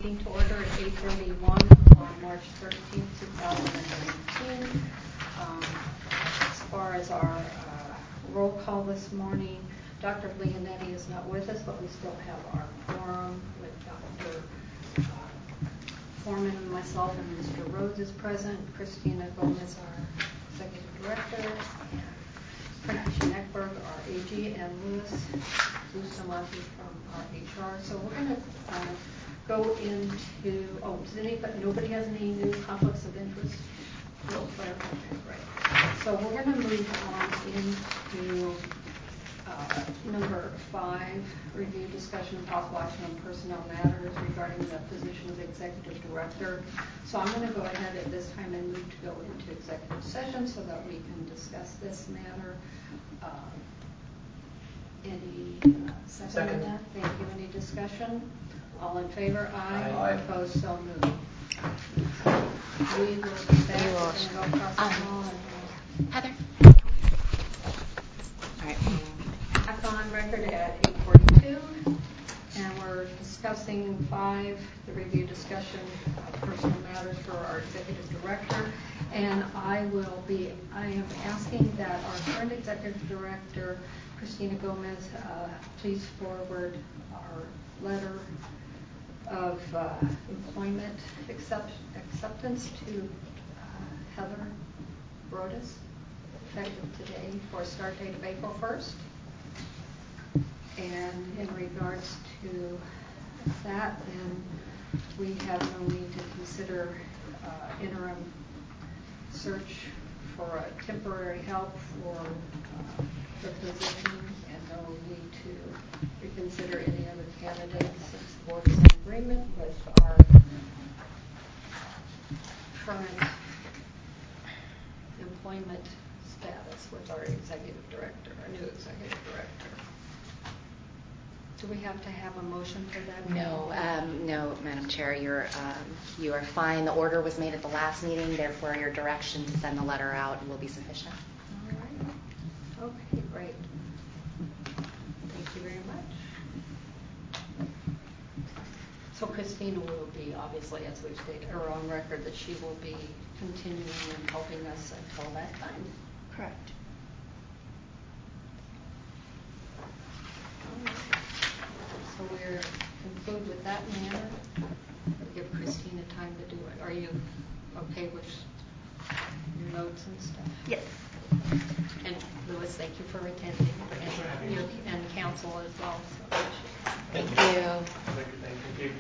Meeting to order at 8:31 on March 13th, 2019. As far as our roll call this morning, Dr. Leonetti is not with us, but we still have our quorum with Dr. Foreman and myself, and Mr. Rhodes is present. Christina Gomez, our Executive Director, and Frank Schneckberg, our AG, and Louis Bustamante from our HR. So we're going to go into, nobody has any new conflicts of interest? Real clear? Okay, great. So we're going to move on into number 5, review, discussion, and possible action on personnel matters regarding the position of Executive Director. So I'm going to go ahead at this time and move to go into executive session so that we can discuss this matter. Any second on that? Thank you. Any discussion? All in favor? Aye. Aye. Opposed? So moved. We will be back. We're going to go across the hall. Heather. All right. Back on record at 8:42, and we're discussing 5, the review, discussion of personal matters for our Executive Director. And I am asking that our current Executive Director, Christina Gomez, please forward our letter of employment acceptance to Heather Brodus, effective today for a start date of April 1st. And in regards to that, then we have no need to consider interim search for a temporary help for the position, and no need to reconsider any other candidates since the board is in agreement with our current employment status with our executive director, our new executive director. Do we have to have a motion for that? No, Madam Chair. You are fine. The order was made at the last meeting, therefore your direction to send the letter out will be sufficient. All right. Okay, great. Thank you very much. So Christina will be, obviously, as we've stated, or on record, that she will be continuing and helping us until that time. Correct. All right. So we're conclude with that manner. We'll give Christina time to do it. Are you okay with your notes and stuff? Yes. And Louis, thank you for attending, and council as well. So Thank you. Thank you.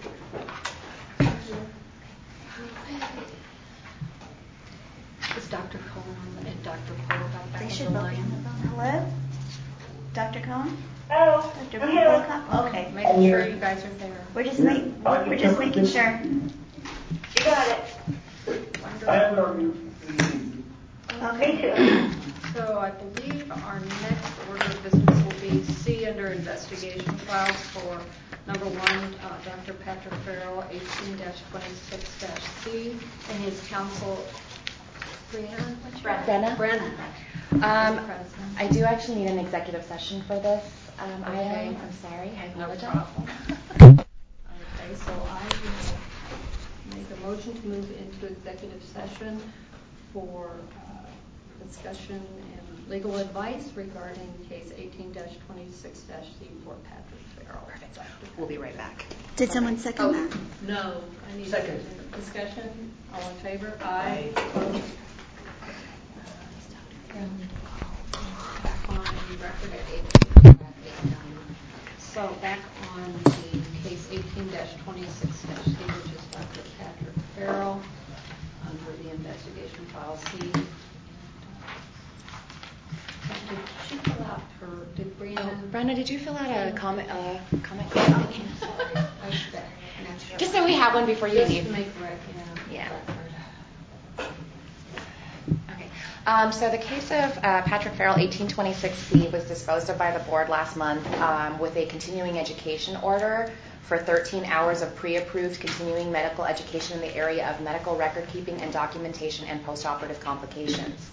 Is Dr. Cohen and Dr. Poe back They on should the both be on the line? phone. Hello? Dr. Cohen? Hello. Dr. I'm here. Polecop? Okay. Making sure you guys are there. We're just making sure. You got it. Wonderful. I have it on you. Me too. So I believe our next order of business will be C under investigation files for number 1, Dr. Patrick Farrell, 18-26-C, and his counsel, Brenna. I do actually need an executive session for this item. Okay. I'm sorry. I No apologize. problem. Okay, so I will make a motion to move into executive session for discussion and legal advice regarding case 18-26-C for Patrick Farrell. Perfect. We'll be right back. Did someone second that? No. I need Second. Discussion. All in favor? Aye. Opposed? Back on record at 8:09. So back on the case 18-26-C, which is Dr. Patrick Farrell, under the investigation file C. Did she fill out her? Did Brianna? Brenda, did you fill out a comment? Comment? Okay. Just so we have one before you Just leave. to make record. Yeah. Okay. So the case of Patrick Farrell, 1826C, was disposed of by the board last month with a continuing education order for 13 hours of pre-approved continuing medical education in the area of medical record keeping and documentation and postoperative complications.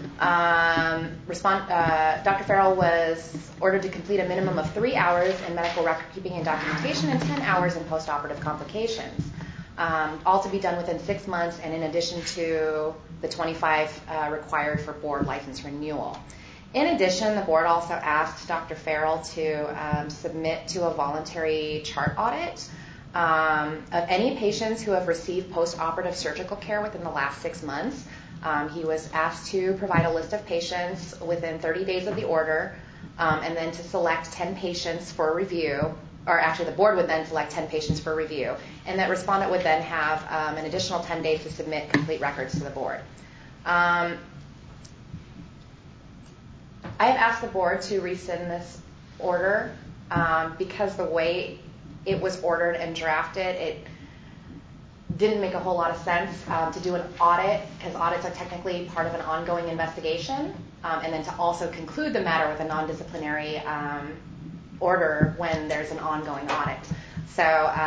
Dr. Farrell was ordered to complete a minimum of 3 hours in medical record keeping and documentation and 10 hours in postoperative complications. all to be done within 6 months, and in addition to the 25 required for board license renewal. In addition, the board also asked Dr. Farrell to submit to a voluntary chart audit of any patients who have received post-operative surgical care within the last 6 months. He was asked to provide a list of patients within 30 days of the order, and then to select 10 patients for review, or actually the board would then select 10 patients for review, and that respondent would then have an additional 10 days to submit complete records to the board. I have asked the board to rescind this order because the way it was ordered and drafted, it didn't make a whole lot of sense to do an audit, because audits are technically part of an ongoing investigation, and then to also conclude the matter with a non-disciplinary order when there's an ongoing audit. So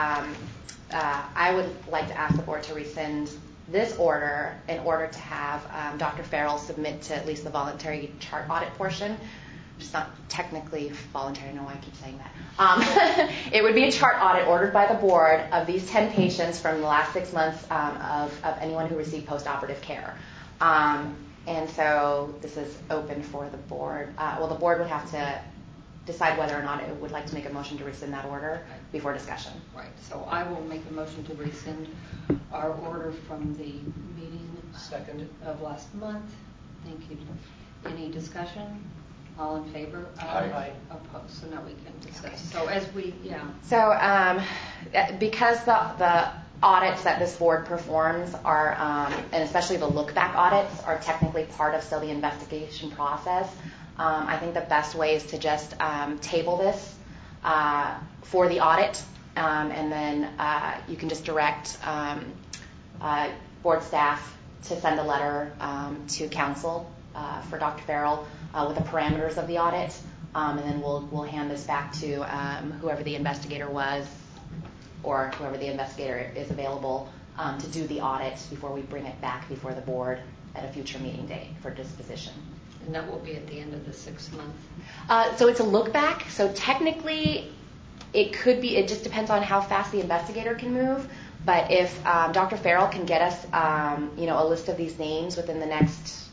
I would like to ask the board to rescind this order in order to have Dr. Farrell submit to at least the voluntary chart audit portion. It's not technically voluntary, I know why I keep saying that. It would be a chart audit ordered by the board of these 10 patients from the last 6 months of anyone who received post-operative care. And so this is open for the board. Well, the board would have to decide whether or not it would like to make a motion to rescind that order before discussion. Right, so I will make a motion to rescind our order from the meeting Second. of last month. Thank you. Any discussion? All in favor? Aye. Opposed. So now we can discuss. So as we, So because the audits that this board performs are, and especially the look-back audits, are technically part of still the investigation process, I think the best way is to just table this for the audit, and then you can just direct board staff to send a letter to counsel for Dr. Farrell with the parameters of the audit, and then we'll hand this back to whoever the investigator was, or whoever the investigator is available to do the audit before we bring it back before the board at a future meeting date for disposition. and that will be at the end of the 6 month. So it's a look back. So technically, it could be. It just depends on how fast the investigator can move. But if Dr. Farrell can get us, a list of these names within the next,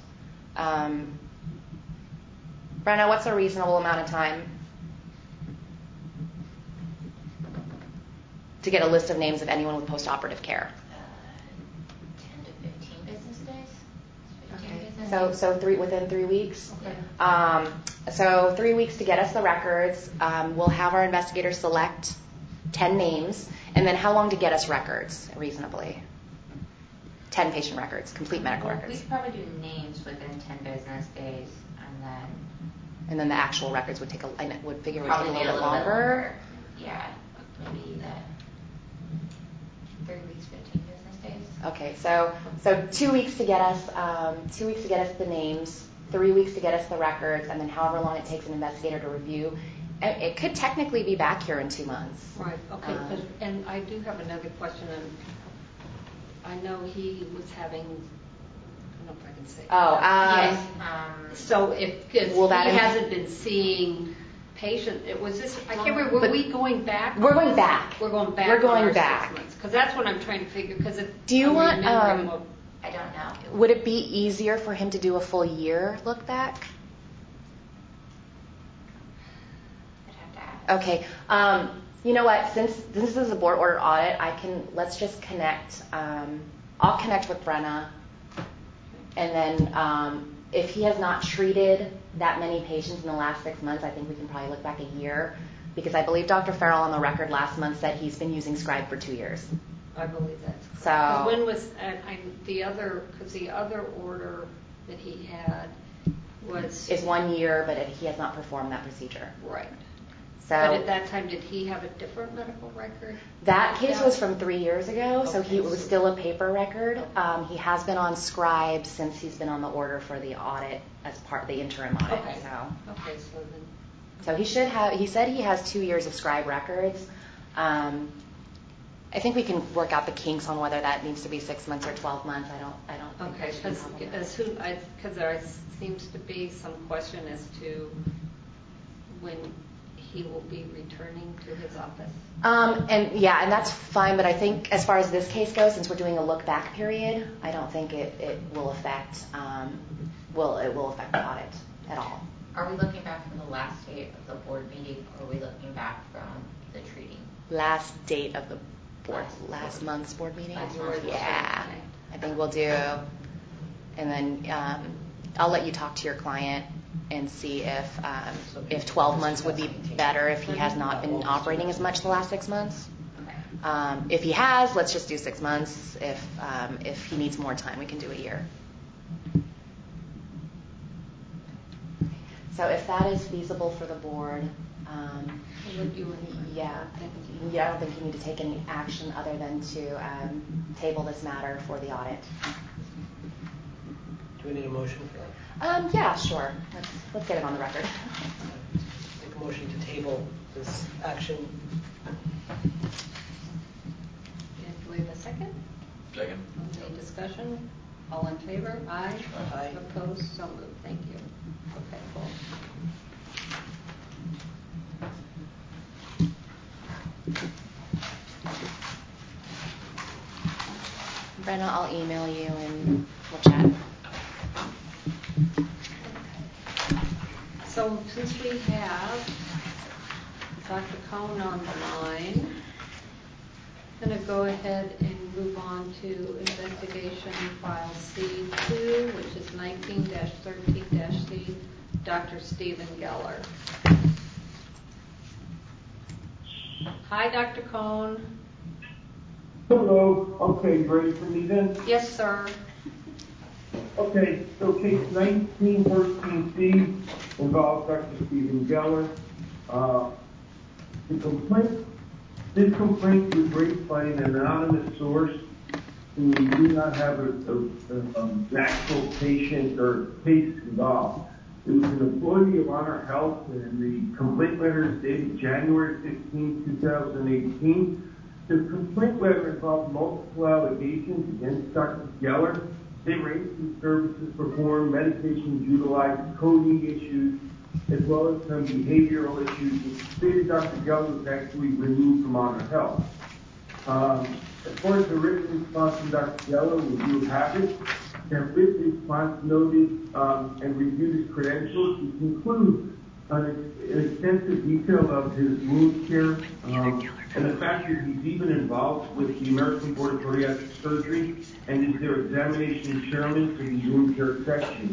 Brenna, what's a reasonable amount of time to get a list of names of anyone with post-operative care? 10 to 15 business days. 15 Okay. business days. So within 3 weeks. Okay. So 3 weeks to get us the records. We'll have our investigators select 10 names, and then how long to get us records reasonably? 10 patient records, complete medical Well, records. we probably do names within 10 business days, And then the actual records would take would take a probably little need bit longer. Yeah, maybe that 3 weeks, 15 business days. Okay, so 2 weeks to get us 2 weeks to get us the names, 3 weeks to get us the records, and then however long it takes an investigator to review. It could technically be back here in 2 months. Right, okay, and I do have another question, and I know he was having, I don't know if I can say. Yes. So because Will that he hasn't been seeing patients, I can't remember, were we going back? We're going back. We're going back. We're going on our back. 6 months, because that's what I'm trying to figure, because if. Do you I'm want, remembering what- I don't know. Would it be easier for him to do a full year look back? I'd have to ask. Okay. You know what? Since this is a board order audit, let's just connect. I'll connect with Brenna, and then if he has not treated that many patients in the last 6 months, I think we can probably look back a year, because I believe Dr. Farrell on the record last month said he's been using Scribe for 2 years. I believe that's correct. So- 'Cause when was, the other order that he had was. Is 1 year, but he has not performed that procedure. Right. So But at that time, did he have a different medical record? that case Yeah. was from 3 years ago, so Okay, it was so- still a paper record. He has been on Scribe since he's been on the order for the audit as part of the interim audit. Okay. So. Okay, so then. So he should have. He said he has 2 years of Scribe records. I think we can work out the kinks on whether that needs to be 6 months or 12 months. I don't think Okay, there's a problem there. because there seems to be some question as to when he will be returning to his office? And that's fine, but I think as far as this case goes, since we're doing a look back period, I don't think it will affect the audit at all. Are we looking back from the last date of the board meeting, or are we looking back from the treating? Last date of the board, last month's board meeting? Last month's board Yeah, meeting. I think we'll do. And then I'll let you talk to your client and see if 12 months would be better if he has not been operating as much the last 6 months. If he has, let's just do 6 months. If he needs more time, we can do a year. So if that is feasible for the board, yeah, I don't think you need to take any action other than to table this matter for the audit. Do we need a motion for that? Yeah, sure. Let's get it on the record. Make a motion to table this action. And do we have a second? Second. Any discussion? All in favor? Aye. Aye. Opposed? So moved. Thank you. Okay, cool. Brenna, I'll email you and we'll chat. So since we have Dr. Cohn on the line, I'm going to go ahead and move on to investigation file C2, which is 19-13-C, Dr. Stephen Geller. Hi, Dr. Cohn. Hello. Okay, you ready for me then? Yes, sir. Okay, so case 19-13-C involves Dr. Stephen Geller. This complaint was raised by an anonymous source who do not have an actual patient or case involved. It was an employee of Honor Health, and the complaint letter is dated January 16, 2018. The complaint letter involved multiple allegations against Dr. Geller. They ranged from services performed, medications utilized, coding issues, as well as some behavioral issues, which stated Dr. Geller was actually removed from Honor Health. As far as the written response from Dr. Geller, we do have it. That written response noted and reviewed his credentials, which include an extensive detail of his wound care and the fact that he's even involved with the American Board of Bariatric Surgery and is their examination chairman for the wound care section.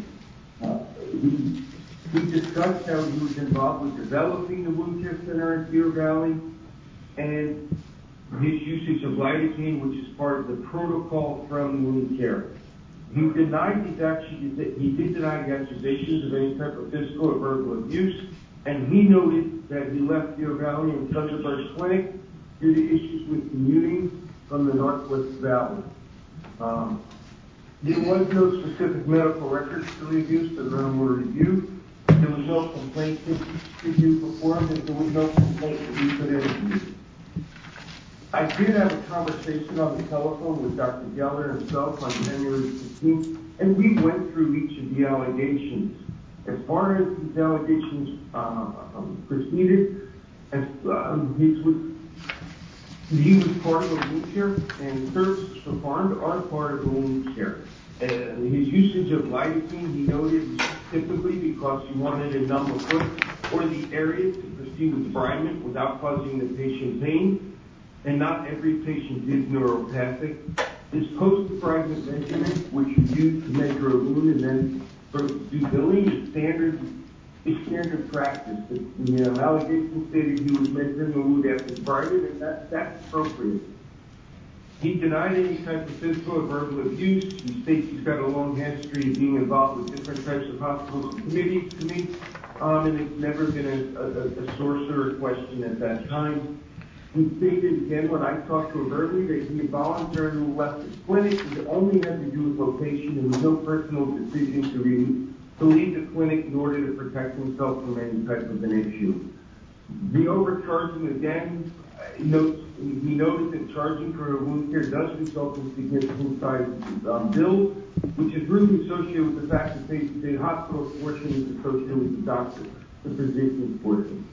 We discussed how he was involved with developing the wound care center in Deer Valley and his usage of lidocaine, which is part of the protocol from wound care. He did deny the accusations of any type of physical or verbal abuse, and he noted that he left Deer Valley and Thunderbird Clinic due to issues with commuting from the Northwest Valley. There was no specific medical records to review, so none were reviewed. There was no complaint review performed, and there was no complaint review for interview. I did have a conversation on the telephone with Dr. Geller himself on January 15th, and we went through each of the allegations. As far as these allegations proceeded, he was part of a wound care, and services performed are part of a wound care. His usage of lidocaine, he noted, typically because he wanted to numb the foot or the area to proceed with debridement without causing the patient pain. And not every patient is neuropathic. This post-debridement measurement, which you use to measure a wound and then do billing, is standard practice. The allegation stated he was measuring the wound after debridement, and that's appropriate. He denied any type of physical or verbal abuse. He states he's got a long history of being involved with different types of hospitals and committees to me, and it's never been a source or a question at that time. He stated again when I talked to him earlier that he voluntarily left his clinic. It only had to do with location and no personal decision to leave the clinic in order to protect himself from any type of an issue. The overcharging again, he noted that charging for a wound care does result in significant size bills, which is really associated with the fact that the hospital portion is associated with the doctor, the physician's portion.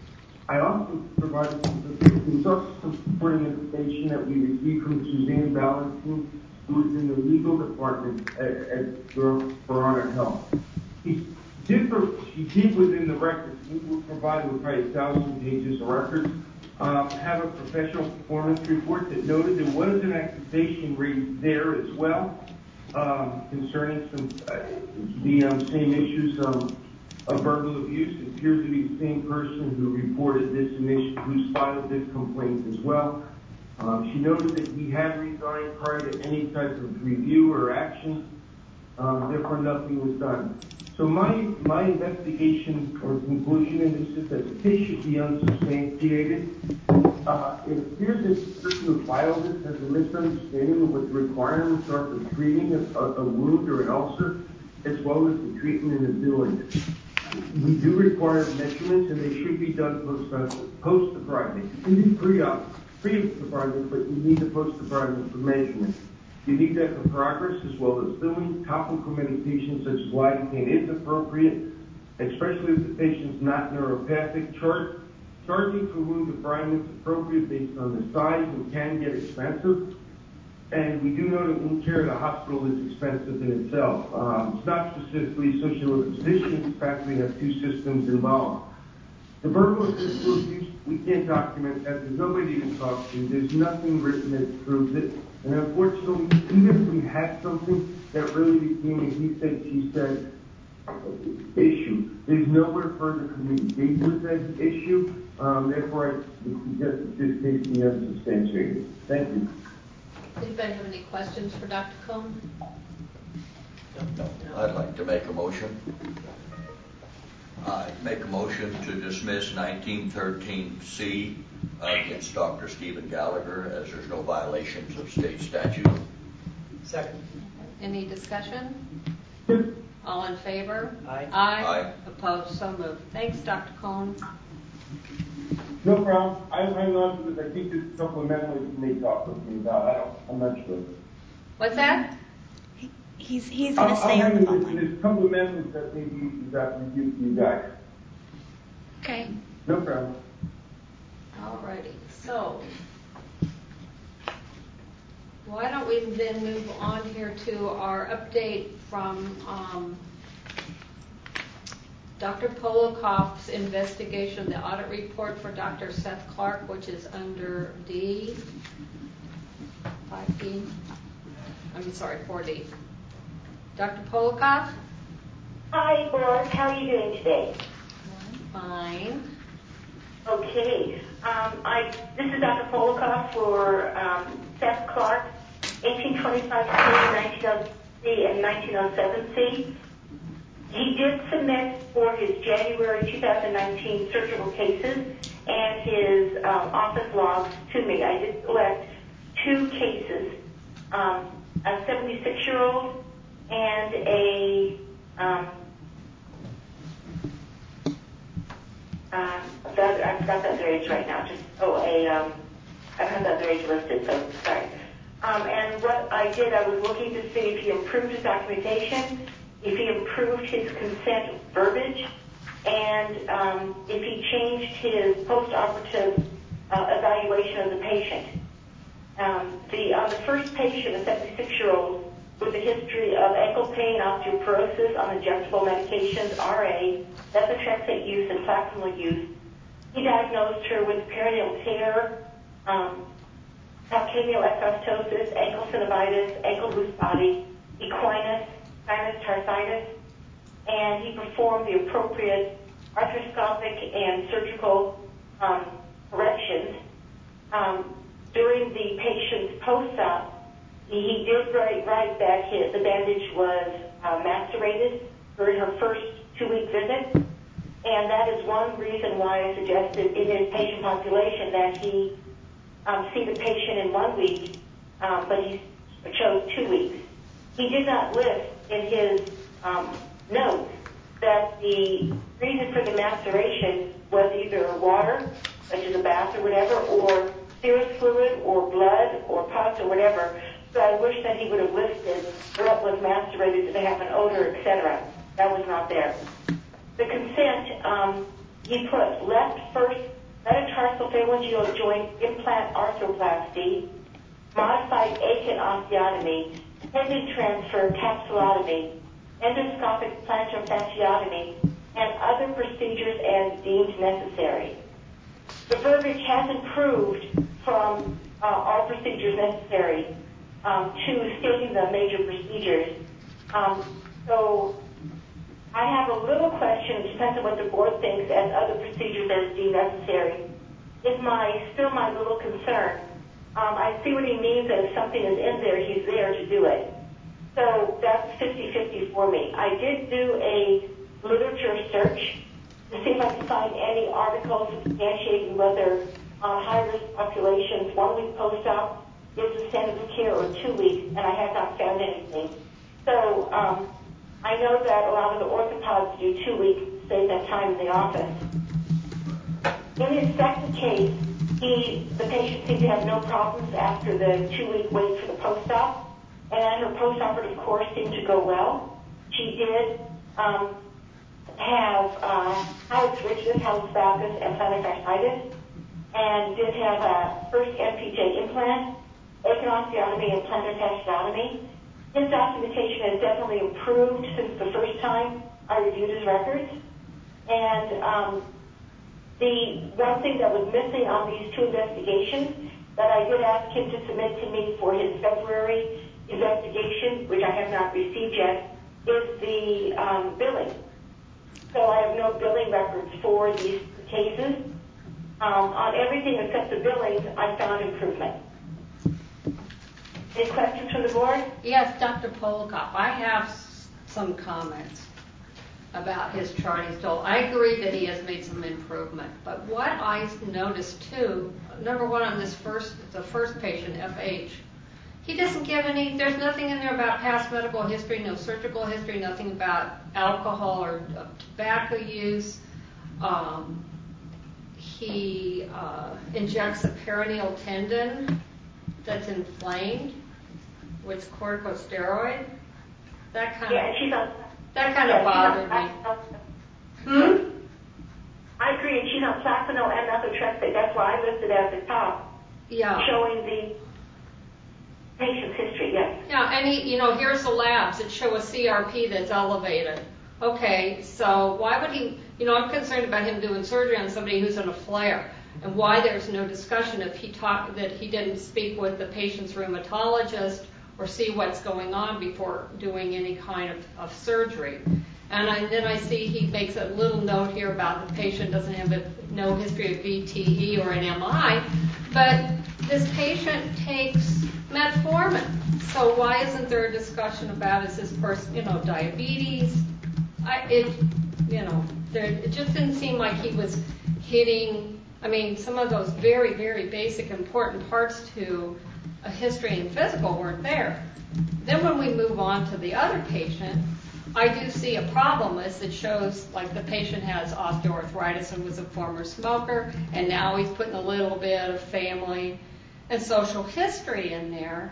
I also provided some supporting information that we received from Suzanne Valentin, who is in the legal department at Verona Health. She did within the records, we will provide with probably 1,000 pages of records, have a professional performance report that noted there was an accusation raised there as well concerning some the same issues of verbal abuse. It appears to be the same person who reported this initiative, who's filed this complaint as well. She noted that he had resigned prior to any type of review or action. Therefore, nothing was done. So my investigation or conclusion in this is that the case should be unsubstantiated. It appears that the person who filed this has a misunderstanding of what the requirements are for treating a wound or an ulcer, as well as the treatment and the billing. We do require measurements, and they should be done post-debridement. You need pre-debridement, but you need the post-debridement for measurement. You need that for progress, as well as billing. Topical medication such as lidocaine is appropriate, especially if the patient's not neuropathic. Charging for wound debridement is appropriate based on the size and can get expensive. And we do know that wound care at a hospital is expensive in itself. It's not specifically associated with the physician. In fact, we have two systems involved. The verbal and physical abuse, we can't document that. There's nobody to talk to. There's nothing written that proves it. And unfortunately, even if we had something that really became a he said, she said issue, there's nowhere further to engage with that issue. Therefore, I suggest that this case be unsubstantiated. Thank you. Anybody have any questions for Dr. Cohn? No. I'd like to make a motion. I make a motion to dismiss 1913C against Dr. Stephen Gallagher, as there's no violations of state statute. Second. Any discussion? All in favor? Aye. Aye. Opposed? So moved. Thanks, Dr. Cohn. No problem. I'll hang on to this. I think there's a couple of amendments you may talk with me about. I'm not sure. What's that? He's going to stay on the phone line. There's a couple of amendments that maybe you got to review for you guys. Okay. No problem. All righty. So, why don't we then move on here to our update from Dr. Polakoff's investigation, the audit report for Dr. Seth Clark, which is under D. 5D. I'm sorry, 4D. Dr. Polakoff? Hi, Boris. How are you doing today? Fine. Okay. This is Dr. Polakoff for Seth Clark, 1825C, 1903, and 1907C. He did submit for his January 2019 surgical cases and his office logs to me. I did select two cases, a 76-year-old and a I forgot the other age right now. I don't have the other age listed, so sorry. And what I did, I was looking to see if he improved his documentation, if he improved his consent verbiage, and if he changed his post-operative evaluation of the patient. On the first patient, a 76-year-old, with a history of ankle pain, osteoporosis on injectable medications, RA, methotrexate use, and Plaquenil use, he diagnosed her with perineal tear, calcaneal exostosis, ankle synovitis, ankle loose body, equinus, sinus tarsitis, and he performed the appropriate arthroscopic and surgical corrections. During the patient's post-op, he did write that the bandage was macerated during her first 2-week visit, and that is one reason why I suggested in his patient population that he see the patient in 1 week, but he chose 2 weeks. He did not list in his notes that the reason for the maceration was either water, such as a bath or whatever, or serous fluid, or blood, or pus, or whatever. So I wish that he would have listed what was macerated, did they have an odor, etc. That was not there. The consent, he put left first metatarsophalangeal joint implant arthroplasty, modified Aiken osteotomy, tendon transfer capsulotomy, endoscopic plantar fasciotomy, and other procedures as deemed necessary. The verbiage has improved from all procedures necessary to stating the major procedures. So I have a little question, it depends on what the board thinks, as other procedures as deemed necessary. Is still my little concern. I see what he means, that if something is in there, he's there to do it. So that's 50-50 for me. I did do a literature search to see if I could find any articles substantiating whether high-risk populations 1 week post-op is the standard of care or 2 weeks, and I have not found anything. So I know that a lot of the orthopods do 2 weeks to save that time in the office. In his second case, the patient seemed to have no problems after the 2-week wait for the post-op, and her post-operative course seemed to go well. She did have hallux rigidus, hallux valgus, and plantar fasciitis, and did have a first MPJ implant, Aiken osteotomy, and plantar fasciotomy. His documentation has definitely improved since the first time I reviewed his records, and the one thing that was missing on these 2 investigations that I did ask him to submit to me for his February investigation, which I have not received yet, is the billing. So I have no billing records for these cases. On everything except the billings, I found improvement. Any questions from the board? Yes, Dr. Polikoff, I have some comments about his chart he's told. I agree that he has made some improvement, but what I noticed too, number one, on the first patient, FH, he doesn't give there's nothing in there about past medical history, no surgical history, nothing about alcohol or tobacco use. He injects a perineal tendon that's inflamed with corticosteroid. That kind of bothered me. I agree, and she's on Plaquenil and methotrexate. That's why I listed at the top, showing the patient's history. Yes. Yeah, and here's the labs that show a CRP that's elevated. Okay, so why would he? I'm concerned about him doing surgery on somebody who's in a flare, and why there's no discussion if that he didn't speak with the patient's rheumatologist or see what's going on before doing any kind of surgery. And then I see he makes a little note here about the patient doesn't have no history of VTE or an MI, but this patient takes metformin. So why isn't there a discussion about, is this person, diabetes? It just didn't seem like he was hitting, some of those very, very basic important parts to a history and physical weren't there. Then when we move on to the other patient, I do see a problem list that shows like the patient has osteoarthritis and was a former smoker, and now he's putting a little bit of family and social history in there.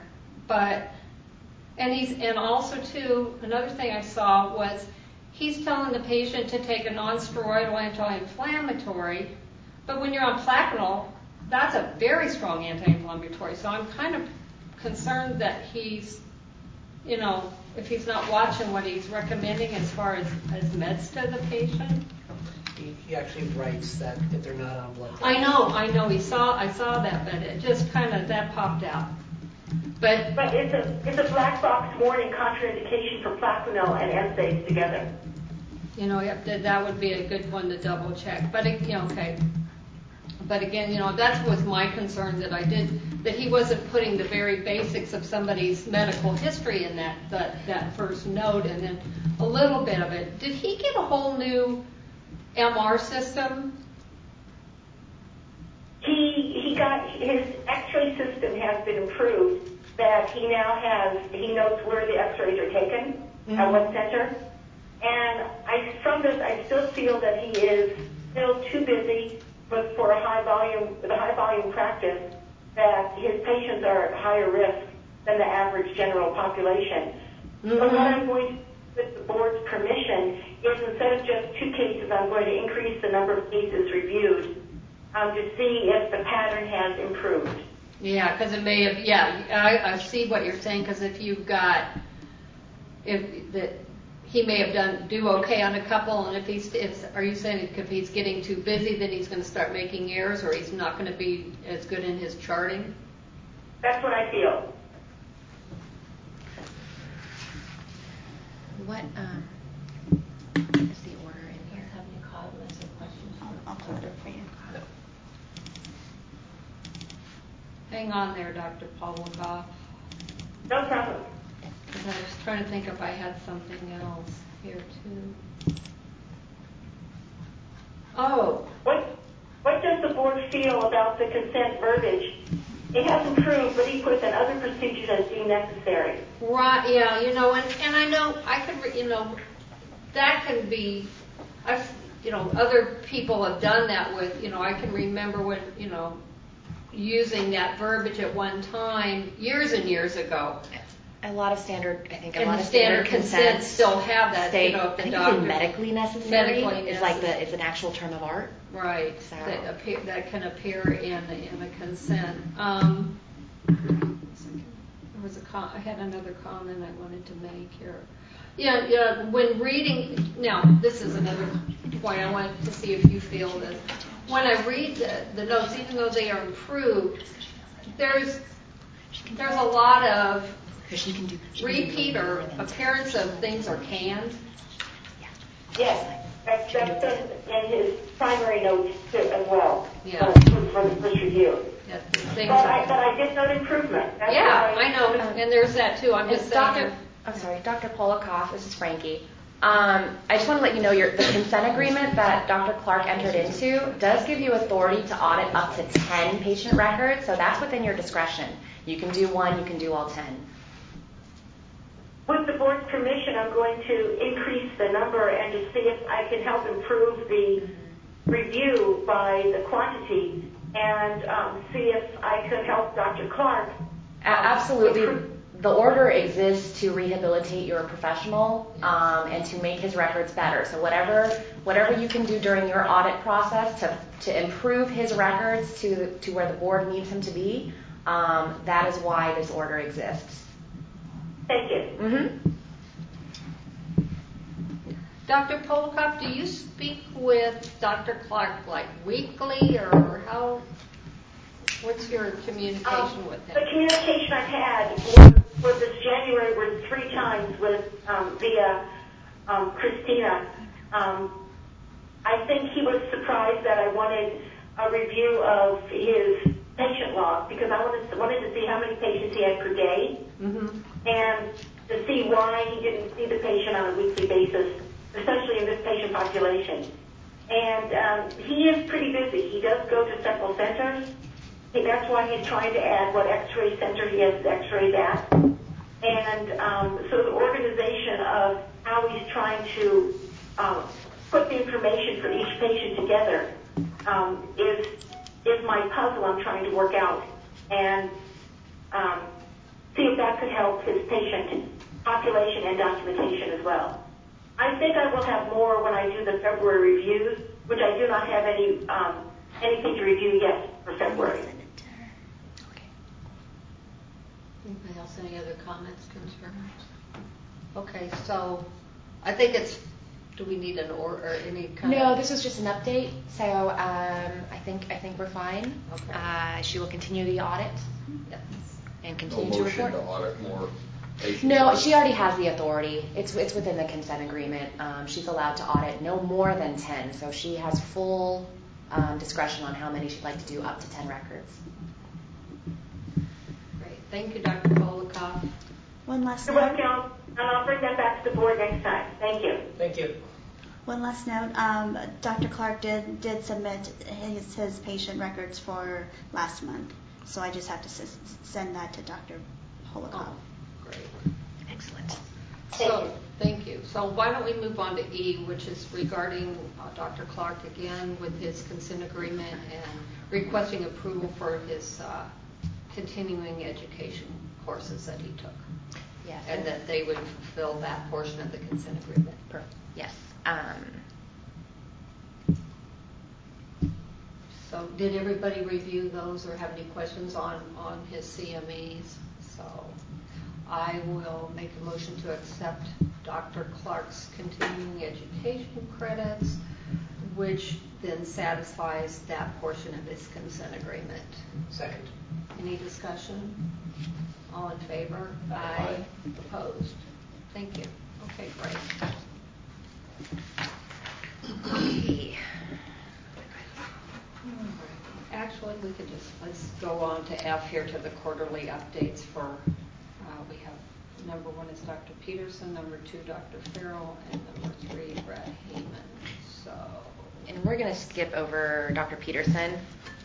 And also too, another thing I saw was he's telling the patient to take a non-steroidal anti-inflammatory, but when you're on Plaquenil, that's a very strong anti-inflammatory. So I'm kind of concerned that he's, if he's not watching what he's recommending as far as meds to the patient. He actually writes that if they're not on blood thinners. I know. I saw that, but it just that popped out. But it's a black box warning contraindication for Plaquenil and NSAIDs together. That would be a good one to double check. But okay. But again, that was my concern that he wasn't putting the very basics of somebody's medical history in that first note, and then a little bit of it. Did he get a whole new MR system? He got his X-ray system has been improved. That he knows where the X-rays are taken at what center. And from this, I still feel that he is still too busy for a high volume practice, that his patients are at higher risk than the average general population. So what I'm going to do with the board's permission is, instead of just 2 cases, I'm going to increase the number of cases reviewed to see if the pattern has improved. Yeah, because it may have, I see what you're saying, because if you've got, he may have do okay on a couple, and are you saying if he's getting too busy, then he's going to start making errors, or he's not going to be as good in his charting? That's what I feel. What is the order in here? Have any comments or questions? I'll pull it up for you. Hang on there, Dr. Pawlikoff. No problem. Because I was trying to think if I had something else here too. Oh. What does the board feel about the consent verbiage? It has improved, but he puts in other procedures as deemed necessary. Right, yeah, and I know I could, that can be, other people have done that with, I can remember when, using that verbiage at one time years and years ago. A lot of standard consents still have that. State, if the I think doctor, it's medically necessary. It's like it's an actual term of art. Right. So. That can appear in a consent. I had another comment I wanted to make here. Yeah. When reading, now this is another point I wanted to see if you feel this. When I read the notes, even though they are improved, there's a lot of repeat or appearance of things are canned. Yes, that's been in his primary notes too, as well. Yeah. For the first review. Yeah, but I did note improvement. That's I know, and there's that too. I'm just saying. Dr. Pawlikoff, this is Frankie. I just want to let you know the consent agreement that Dr. Clark entered into does give you authority to audit up to 10 patient records, so that's within your discretion. You can do one, you can do all 10. With the board's permission, I'm going to increase the number and to see if I can help improve the review by the quantity and see if I could help Dr. Clark. Absolutely. The order exists to rehabilitate your professional and to make his records better. So whatever you can do during your audit process to improve his records to where the board needs him to be, that is why this order exists. Thank you. Mm-hmm. Dr. Pawlikoff, do you speak with Dr. Clark like weekly, or how? What's your communication with him? The communication I've had with this January was 3 times with via Christina. I think he was surprised that I wanted a review of his patient log because I wanted to see how many patients he had per day. Mm-hmm. And to see why he didn't see the patient on a weekly basis, especially in this patient population. And he is pretty busy. He does go to several centers. That's why he's trying to add what x-ray center he has x-rays at. And so the organization of how he's trying to put the information for each patient together is my puzzle I'm trying to work out. And see if that could help his patient population and documentation as well. I think I will have more when I do the February reviews, which I do not have anything to review yet for February. Anybody else, any other comments, concerns? Okay, so I think do we need an or any kind No, of... this was just an update, so I think we're fine. Okay. She will continue the audit. Yes. And continue to report. No motion to audit more patients? No, she already has the authority. It's within the consent agreement. She's allowed to audit no more than 10, so she has full discretion on how many she'd like to do, up to 10 records. Great. Thank you, Dr. Pawlikoff. One last You're note. welcome, and I'll bring that back to the board next time. Thank you. Thank you. One last note. Dr. Clark did submit his patient records for last month, so I just have to send that to Dr. Pawlikoff. Oh, great. Excellent. So, thank you. So why don't we move on to E, which is regarding Dr. Clark again with his consent agreement and requesting approval for his continuing education courses that he took. Yes. And that they would fulfill that portion of the consent agreement. Yes. So did everybody review those or have any questions on his CMEs? So I will make a motion to accept Dr. Clark's continuing education credits, which then satisfies that portion of his consent agreement. Second. Any discussion? All in favor? Aye. Opposed? Thank you. Okay, great. Okay. Actually, we could let's go on to F here to the quarterly updates for, we have number 1 is Dr. Peterson, number 2, Dr. Farrell, and number 3, Brad Heyman. So. And we're going to skip over Dr. Peterson.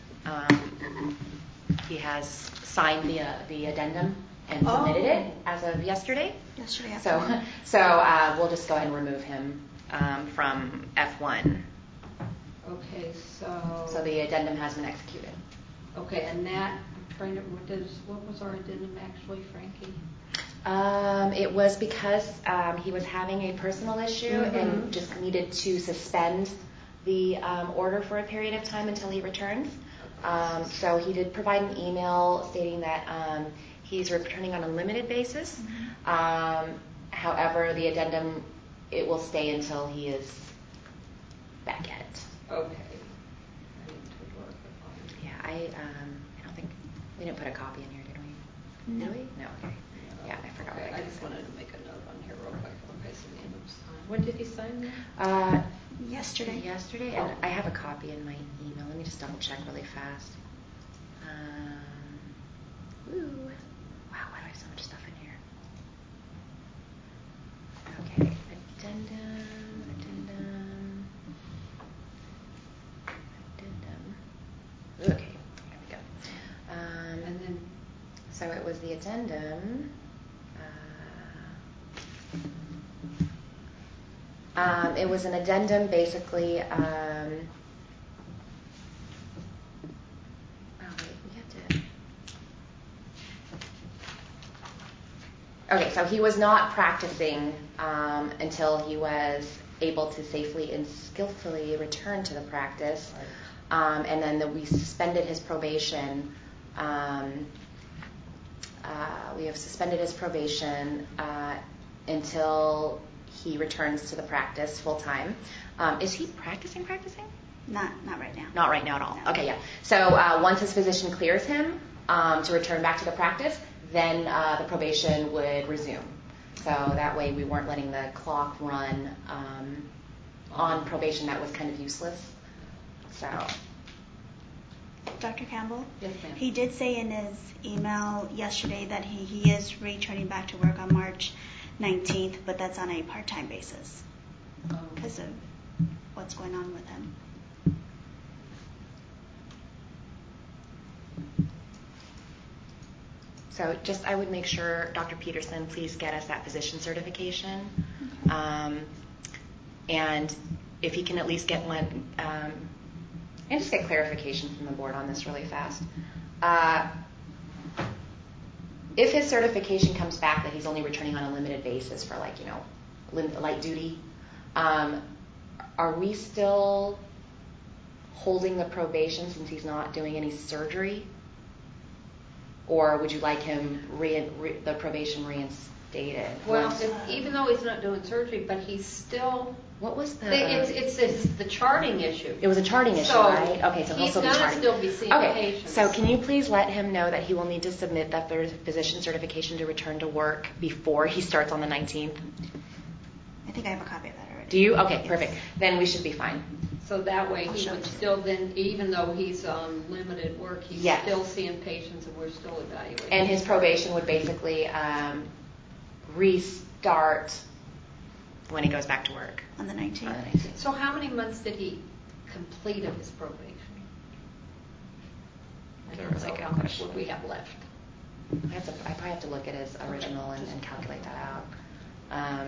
He has signed the addendum and submitted it as of yesterday. Yesterday So afternoon. we'll just go ahead and remove him from F1. Okay, so. So the addendum has been executed. Okay, and that, I'm trying to, what was our addendum actually, Frankie? It was because he was having a personal issue and just needed to suspend the order for a period of time until he returns. So he did provide an email stating that he's returning on a limited basis. However, the addendum, it will stay until he is back at it. Okay. I need to work on. Yeah, I don't think we didn't put a copy in here, did we? No. Did we? No. Okay. Yeah, I forgot. Okay, what I just wanted to make a note on here real quick. Okay, so the end of sign. When did he sign that? Yesterday. Yesterday, and I have a copy in my email. Let me just double check really fast. Ooh, wow, why do I have so much stuff in here? Okay, addendum. Okay, there we go. And then. So it was the addendum. It was an addendum, basically. Oh wait, we have to. Okay, so he was not practicing until he was able to safely and skillfully return to the practice, and then we suspended his probation. We have suspended his probation until he returns to the practice full time. Is he practicing? Not right now. Not right now at all. No. Okay, yeah. So once his physician clears him to return back to the practice, then the probation would resume. So that way we weren't letting the clock run on probation that was kind of useless. So. Dr. Campbell? Yes, ma'am. He did say in his email yesterday that he is returning back to work on March 19th, but that's on a part-time basis because of what's going on with him. So just I would make sure, Dr. Peterson, please get us that physician certification. Okay. And if he can at least get one, and just get clarification from the board on this really fast. If his certification comes back that he's only returning on a limited basis for light duty, are we still holding the probation since he's not doing any surgery? Or would you like him the probation reinstated? Well, even though he's not doing surgery, but he's still. What was the? It's the charting issue. It was a charting issue, right? Okay, so he'll still be charting. He's going to still be seeing patients. So can you please let him know that he will need to submit that physician certification to return to work before he starts on the 19th? I think I have a copy of that already. Do you? Okay, Yes. perfect. Then we should be fine. So that way I'll he show would it to still then, even though he's on limited work, he's Yes. still seeing patients and we're still evaluating. And his probation would basically restart when he goes back to work. On the 19th. On the 19th. So how many months did he complete of his probation? That's a And so really good how much question. would we have left? I probably have to look at his original and calculate that out.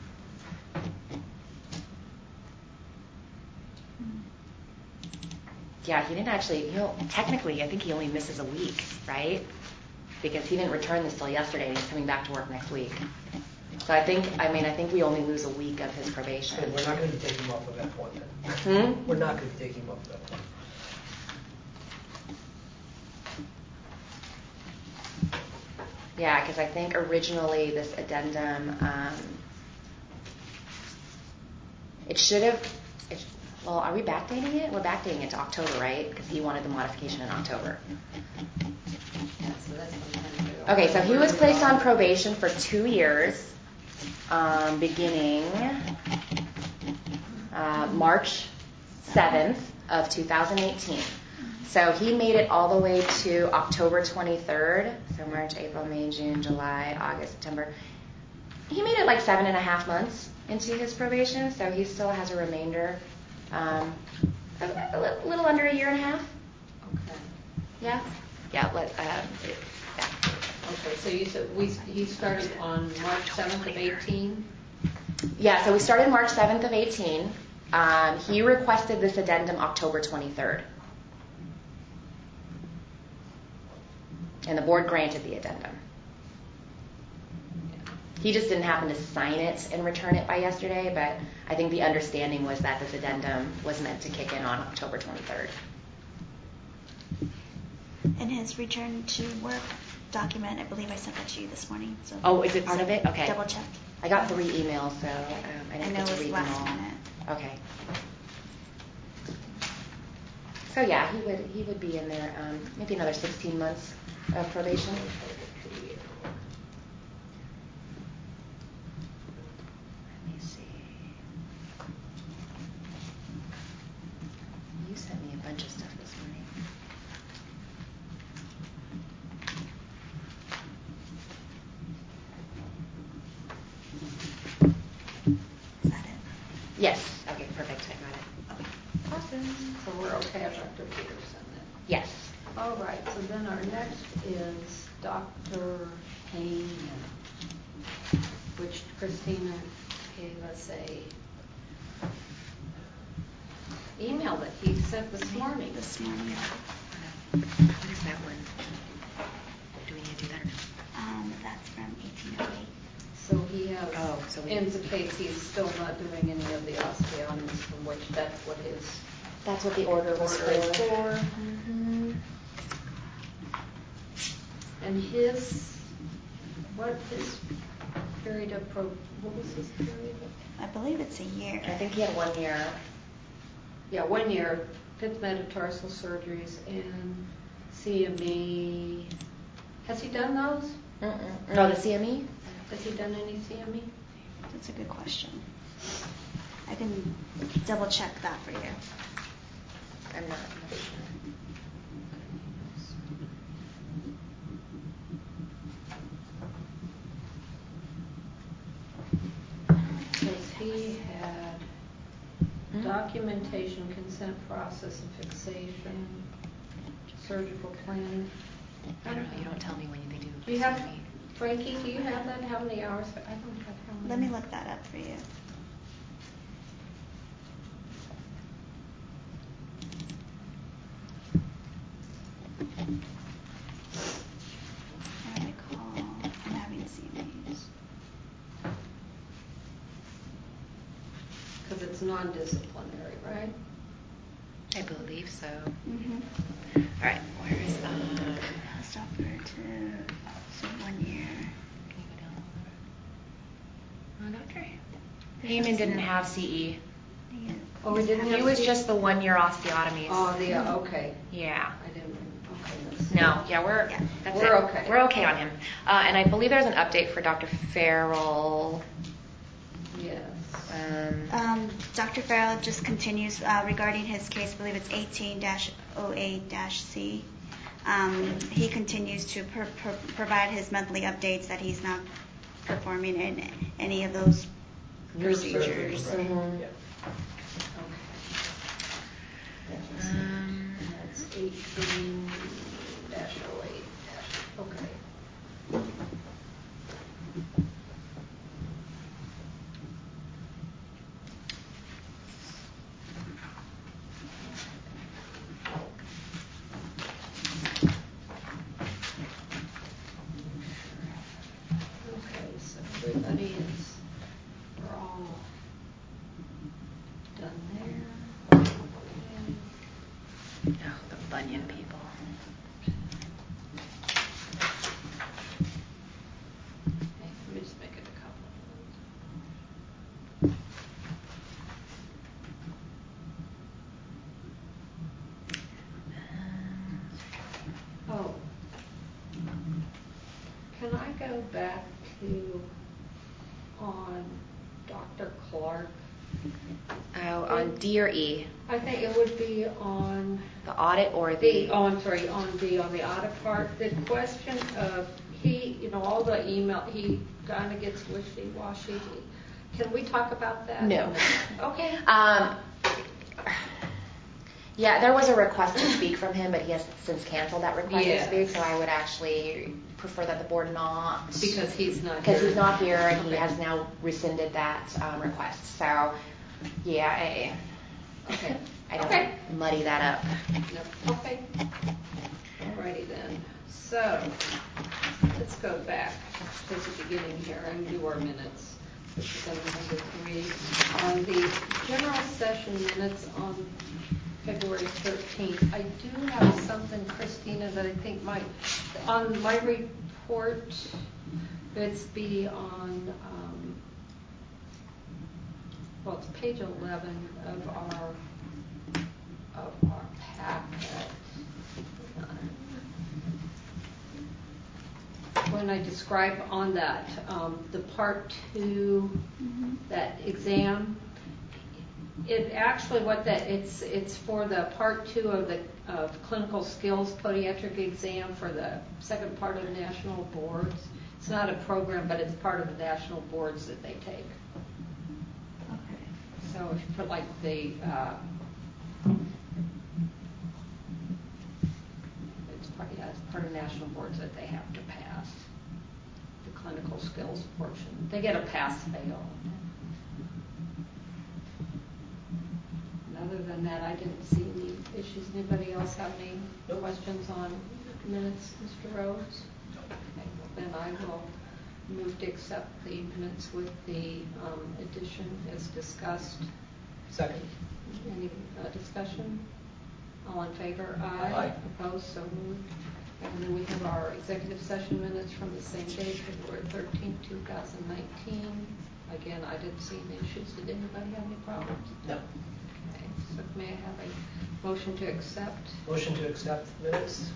Yeah, he didn't actually, technically, I think he only misses a week, right? Because he didn't return this till yesterday and he's coming back to work next week. So I think we only lose a week of his probation. And we're not going to be taking him off of that point then. We're not going to be taking him off of that point. Yeah, because I think originally this addendum, it should have, well, are we backdating it? We're backdating it to October, right? Because he wanted the modification in October. Yeah, so that's what I'm trying to do. Okay, so he was placed on probation for 2 years, beginning March 7th of 2018. So he made it all the way to October 23rd. So March, April, May, June, July, August, September. He made it like 7.5 months into his probation, so he still has a remainder, a little under 1.5 years. Okay. Yeah? Yeah, Okay, so you said he started on March 7th of 18? Yeah, so we started March 7th of 18. He requested this addendum October 23rd. And the board granted the addendum. He just didn't happen to sign it and return it by yesterday, but I think the understanding was that this addendum was meant to kick in on October 23rd. In his return to work document, I believe I sent that to you this morning. So Oh, is it part of it? Okay. Double check. I got 3 emails, so I I didn't know get to it was read them last all. minute. Okay. So yeah, he would be in there maybe another 16 months of probation. Let me see. You sent me a bunch of stuff this morning. Is that it? Yes. Okay, perfect. I got it. Okay. Awesome. So we're okay at Dr. Peterson then? Yes. All right, so then our next is Dr. Haynes, which Christina gave us a email that he sent this morning. This morning. What is that one? Do we need to do that or no? That's from 1808. So he has, so we- indicates he's still not doing any of the osteotomies, from which that's what his That's what the order was order is for. for. Mm-hmm. And what period of what was his period? I believe it's a year. I think he had 1 year. Yeah, 1 year, 5th metatarsal surgeries and CME. Has he done those? Mm-mm. No, the CME? Has he done any CME? That's a good question. I can double check that for you. I'm not sure. Because he had documentation, consent process, and fixation, surgical plan. I don't know. You don't tell me when they do. Do you have, CME. Frankie, do you have that? How many hours? I don't have how many. Let me look that up for you. I recall I'm having CMEs. Because it's non-disciplinary, right? I believe so. Mm-hmm. All right. Where is Stop for 2, so 1 year. Dr. Heyman didn't have CE. Oh, we didn't He have was C- just the 1 year osteotomies. Oh, okay. Yeah. I didn't, okay. let's see. No, yeah, that's We're it. okay. We're okay on him. And I believe there's an update for Dr. Farrell. Yes. Dr. Farrell just continues regarding his case. I believe it's 18-08-C. He continues to provide his monthly updates that he's not performing in any of those procedures. Mhm. Yeah. That's 18-08. Okay. Okay, so everybody we're all done there. Oh, the bunion people. Clark? On D or E? I think it would be on The audit or the... on the audit part. The question of all the email, he kind of gets wishy-washy. Can we talk about that? No. Okay. Yeah, there was a request to speak from him, but he has since canceled that request Yes. to speak, so I would actually prefer that the board not... Because he's not here. Because he's not here, and he Okay. has now rescinded that request. So, yeah, Okay. I don't Okay. muddy that up. No. Okay. Alrighty then. So, let's go back to the beginning here and do our minutes. This is under number 3. On the general session minutes on February 13th, I do have something, Christina, that I think might, on my report, it's be on, it's page 11 of our packet. When I describe on that, the part 2, that exam, it actually it's for the part 2 of clinical skills podiatric exam for the second part of the national boards. It's not a program, but it's part of the national boards that they take. Okay. So for like the it's part of national boards that they have to pass. The clinical skills portion. They get a pass-fail. Other than that, I didn't see any issues. Anybody else have any questions on minutes, Mr. Rhodes? Okay, then I will move to accept the minutes with the addition as discussed. Second. Any discussion? All in favor? Aye. Opposed? So moved. And then we have our executive session minutes from the same date, February 13, 2019. Again, I didn't see any issues. Did anybody have any problems? No. So may I have a motion to accept? Motion to accept minutes.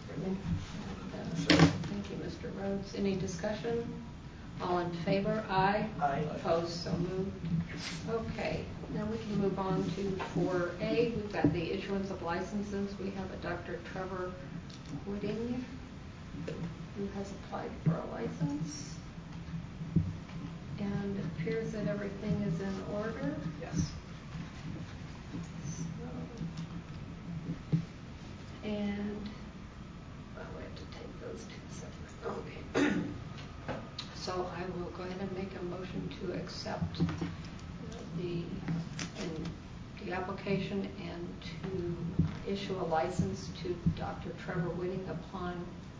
Thank you, Mr. Rhodes. Any discussion? All in favor? Aye. Aye. Opposed? So moved. Okay. Now we can move on to 4A. We've got the issuance of licenses. We have a Dr. Trevor Whitting who has applied for a license. And it appears that everything is in order. Yes. And we have to take those two separate. Okay. So I will go ahead and make a motion to accept the application and to issue a license to Dr. Trevor Whitting upon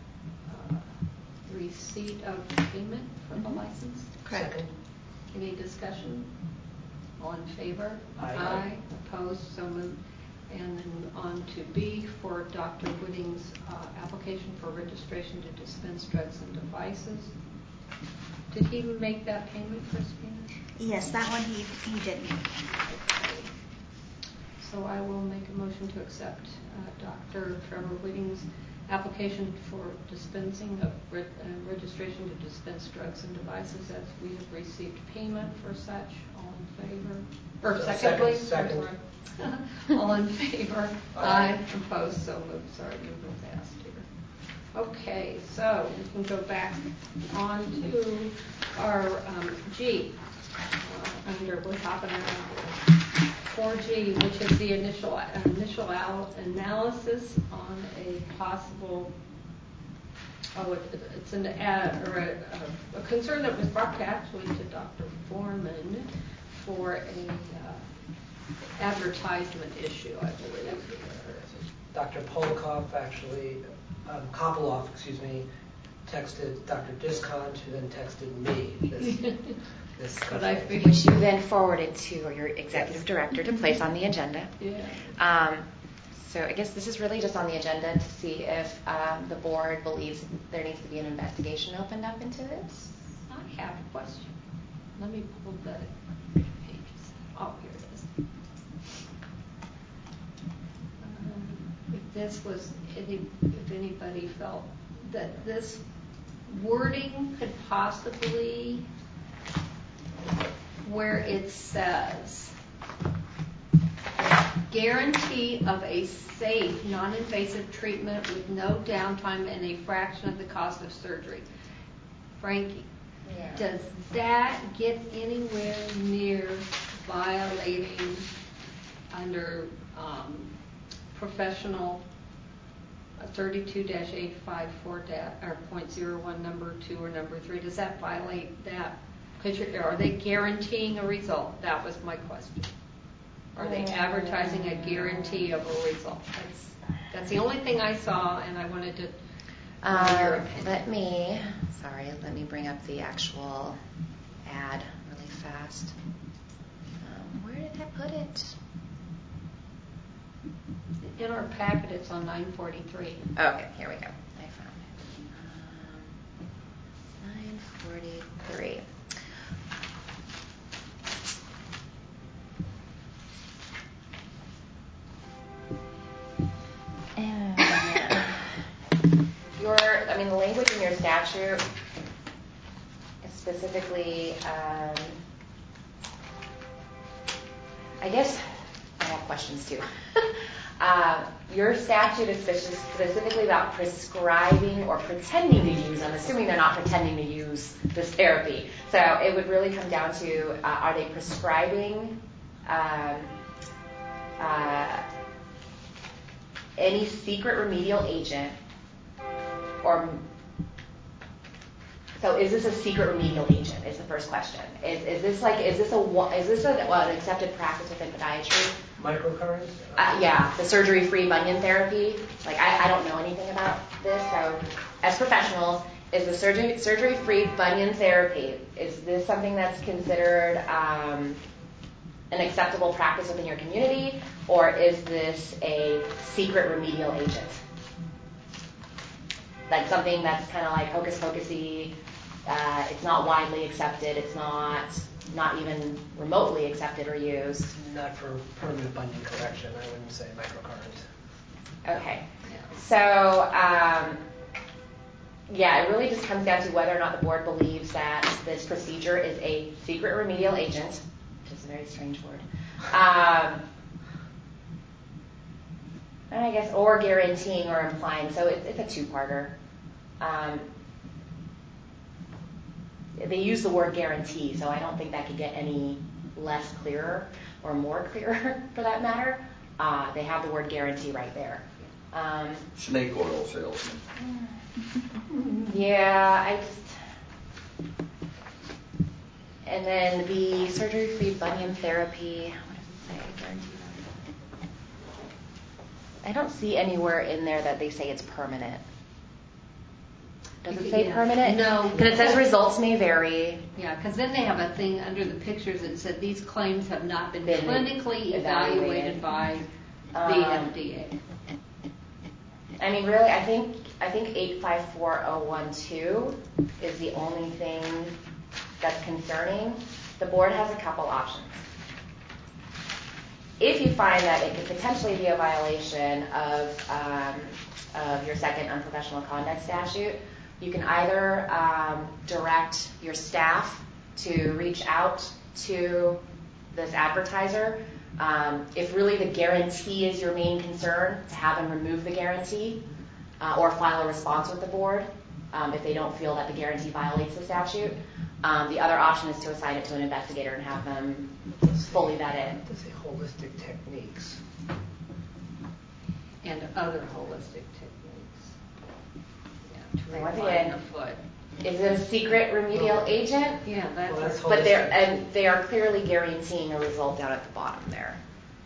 receipt of payment for the license. Correct. Second. Any discussion? All in favor? Aye. Opposed? So moved. And then on to B for Dr. Whitting's application for registration to dispense drugs and devices. Did he make that payment, Christina? Yes, that one he did. Okay. So I will make a motion to accept Dr. Trevor Whitting's application for dispensing of registration to dispense drugs and devices as we have received payment for such. All in favor? Or second, please. Second. All in favor? Aye. Opposed? So moved. Sorry, moving fast here. Okay, so we can go back on to our G. We're hopping around here. 4G, which is the initial analysis on a possible. It's a concern that was brought actually to Dr. Foreman for a advertisement issue, I believe. Dr. Polikoff actually, Kopoloff, texted Dr. Discont, who then texted me this But I figured, Which you then forwarded to your executive director to place on the agenda. yeah. So I guess this is really just on the agenda to see if the board believes there needs to be an investigation opened up into this. I have a question. Let me pull the pages. Oh, here it is. If anybody felt that this wording could possibly where it says guarantee of a safe, non-invasive treatment with no downtime and a fraction of the cost of surgery. Frankie, does that get anywhere near violating under professional 32-854 or .01 number 2 or number 3? Does that violate that? Because are they guaranteeing a result? That was my question. Are they advertising a guarantee of a result? That's the only thing I saw, and I wanted to know your opinion. Let me bring up the actual ad really fast. Where did I put it? In our packet, it's on 943. Okay, here we go. I found it. 943. The language in your statute is specifically, I guess I have questions too. Your statute is specifically about prescribing or pretending to use. I'm assuming they're not pretending to use this therapy. So it would really come down to, are they prescribing any secret remedial agent? So is this a secret remedial agent? Is the first question. Is this an accepted practice within podiatry? Microcurrent? Yeah, the surgery-free bunion therapy. I don't know anything about this. So as professionals, is the surgery-free bunion therapy, is this something that's considered an acceptable practice within your community, or is this a secret remedial agent? Like something that's kind of like hocus pocusy, it's not widely accepted, it's not even remotely accepted or used. Not for permanent bunion correction, I wouldn't say microcurrent. Okay. So, it really just comes down to whether or not the board believes that this procedure is a secret remedial agent, which is a very strange word, and I guess, or guaranteeing or implying. So it's a two-parter. They use the word guarantee, so I don't think that could get any less clearer or more clearer for that matter. They have the word guarantee right there. Snake oil salesman. And then the surgery-free bunion therapy, what does it say? Guarantee. I don't see anywhere in there that they say it's permanent. Does it say permanent? No. Because it says results may vary. Yeah, because then they have a thing under the pictures that said these claims have not been clinically evaluated by the FDA. I mean, really, I think 854012 is the only thing that's concerning. The board has a couple options. If you find that it could potentially be a violation of your second unprofessional conduct statute, you can either direct your staff to reach out to this advertiser. If really the guarantee is your main concern, to have them remove the guarantee or file a response with the board if they don't feel that the guarantee violates the statute. The other option is to assign it to an investigator and have them fully vet it. What does say holistic techniques? And other holistic techniques. To Once realign again, the foot. Is it a secret remedial agent? Yeah, that's But they are clearly guaranteeing a result down at the bottom there.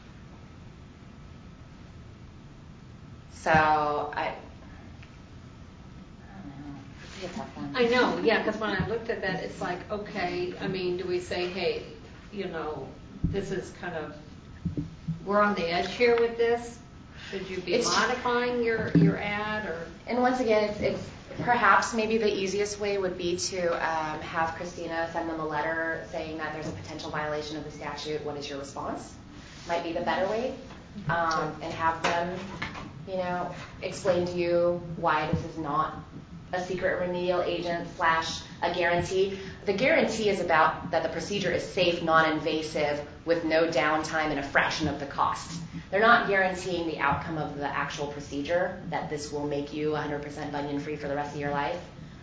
So I don't know. It's a tough one. I know, yeah, because when I looked at that, it's like, okay, I mean, do we say, hey, this is kind of, we're on the edge here with this? Should you be modifying your ad or? And once again, it's perhaps maybe the easiest way would be to have Christina send them a letter saying that there's a potential violation of the statute. What is your response? Might be the better way, and have them, explain to you why this is not a secret remedial agent / a guarantee. The guarantee is about that the procedure is safe, non-invasive, with no downtime and a fraction of the cost. They're not guaranteeing the outcome of the actual procedure, that this will make you 100% bunion-free for the rest of your life.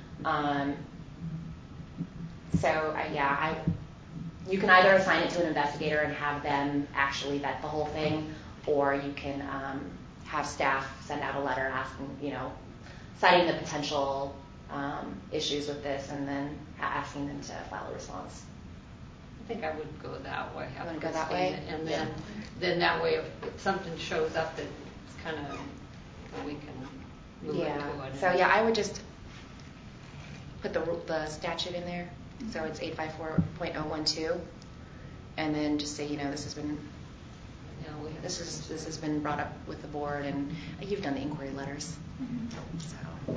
You can either assign it to an investigator and have them actually vet the whole thing, or you can have staff send out a letter asking, citing the potential issues with this, and then asking them to file a response. I think I would go that way. You want to go that way? And then that way, if something shows up, that it's kind of that we can move into it. So I would just put the statute in there. So it's 854.012, and then just say, this has been this has been brought up with the board, and you've done the inquiry letters. So.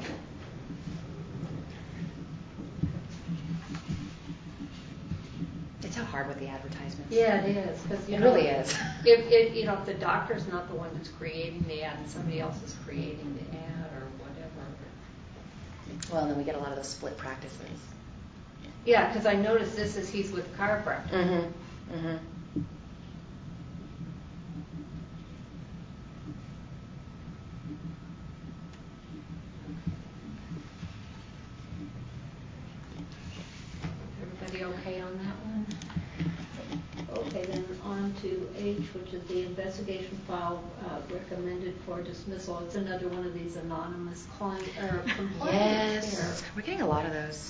It's so hard with the advertisements. Yeah, it is. Because it really is. If the doctor's not the one that's creating the ad, and somebody else is creating the ad or whatever. Well, then we get a lot of those split practices. Yeah, because I noticed he's with chiropractor. Mm-hmm. Mm-hmm. Everybody okay on that one? Okay, then on to H, which is the investigation file recommended for dismissal. It's another one of these anonymous complaints. Yes, we're getting a lot of those.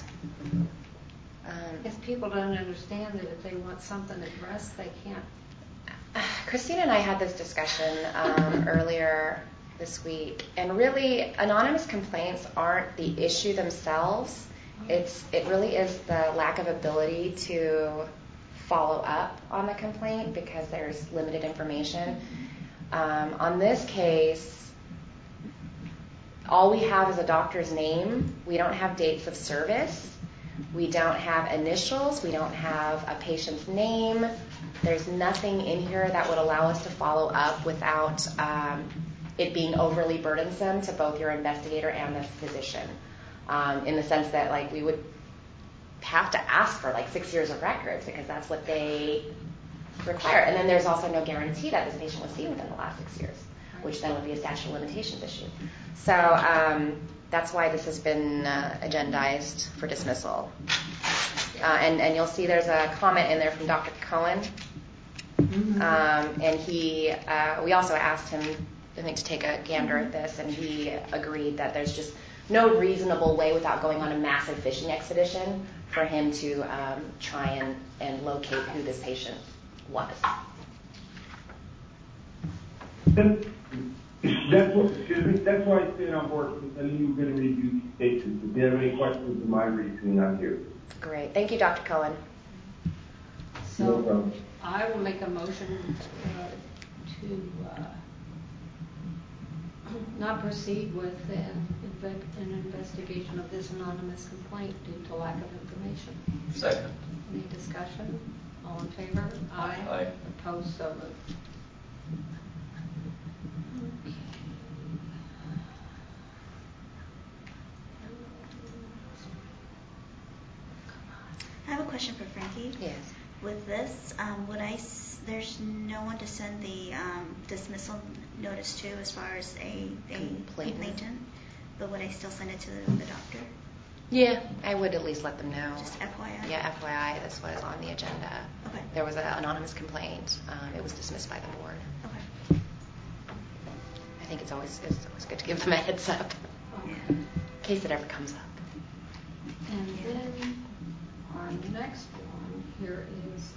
If people don't understand that if they want something addressed, they can't. Christina and I had this discussion earlier this week, and really, anonymous complaints aren't the issue themselves. It really is the lack of ability to follow up on the complaint because there's limited information. On this case, all we have is a doctor's name. We don't have dates of service. We don't have initials. We don't have a patient's name. There's nothing in here that would allow us to follow up without it being overly burdensome to both your investigator and the physician, in the sense that we would have to ask for 6 years of records because that's what they require. And then there's also no guarantee that this patient was seen within the last 6 years, which then would be a statute of limitations issue. So that's why this has been agendized for dismissal. And you'll see there's a comment in there from Dr. Cohen. Mm-hmm. And we also asked him, I think, to take a gander at this, and he agreed that there's just no reasonable way without going on a massive fishing expedition for him to try and locate who this patient was. That's why I stayed on board, because I knew you were going to review these cases. If you have any questions of my reasoning, I'm here. Great. Thank you, Dr. Cohen. So no problem. I will make a motion to not proceed with an investigation of this anonymous complaint due to lack of information. Second. Any discussion? All in favor? Aye. Aye. Opposed? So moved. I have a question for Frankie. Yes. With this, there's no one to send the dismissal notice to as far as a complainant, but would I still send it to the doctor? Yeah, I would at least let them know. Just FYI? Yeah, FYI, this was on the agenda. Okay. There was an anonymous complaint. It was dismissed by the board. Okay. I think it's always good to give them a heads up Okay. in case it ever comes up. And then our next one here is